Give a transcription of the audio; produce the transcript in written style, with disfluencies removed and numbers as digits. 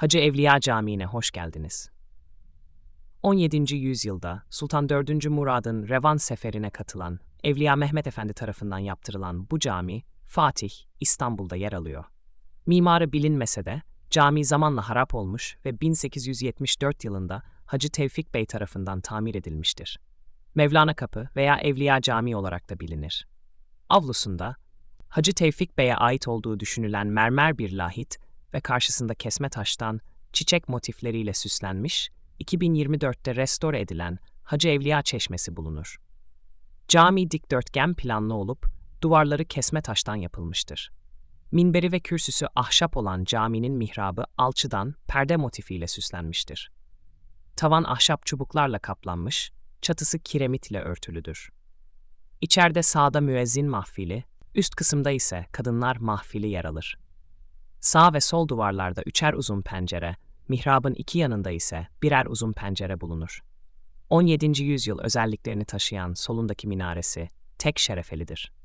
Hacı Evliya Camii'ne hoş geldiniz. 17. yüzyılda Sultan 4. Murad'ın Revan seferine katılan Evliya Mehmet Efendi tarafından yaptırılan bu cami, Fatih, İstanbul'da yer alıyor. Mimarı bilinmese de cami zamanla harap olmuş ve 1874 yılında Hacı Tevfik Bey tarafından tamir edilmiştir. Mevlana Kapı veya Evliya Camii olarak da bilinir. Avlusunda Hacı Tevfik Bey'e ait olduğu düşünülen mermer bir lahit ve karşısında kesme taştan çiçek motifleriyle süslenmiş, 2024'te restore edilen Hacı Evliya Çeşmesi bulunur. Cami dikdörtgen planlı olup duvarları kesme taştan yapılmıştır. Minberi ve kürsüsü ahşap olan caminin mihrabı alçıdan perde motifiyle süslenmiştir. Tavan ahşap çubuklarla kaplanmış, çatısı kiremitle örtülüdür. İçeride sağda müezzin mahfili, üst kısımda ise kadınlar mahfili yer alır. Sağ ve sol duvarlarda üçer uzun pencere, mihrabın iki yanında ise birer uzun pencere bulunur. 17. yüzyıl özelliklerini taşıyan solundaki minaresi tek şerefelidir.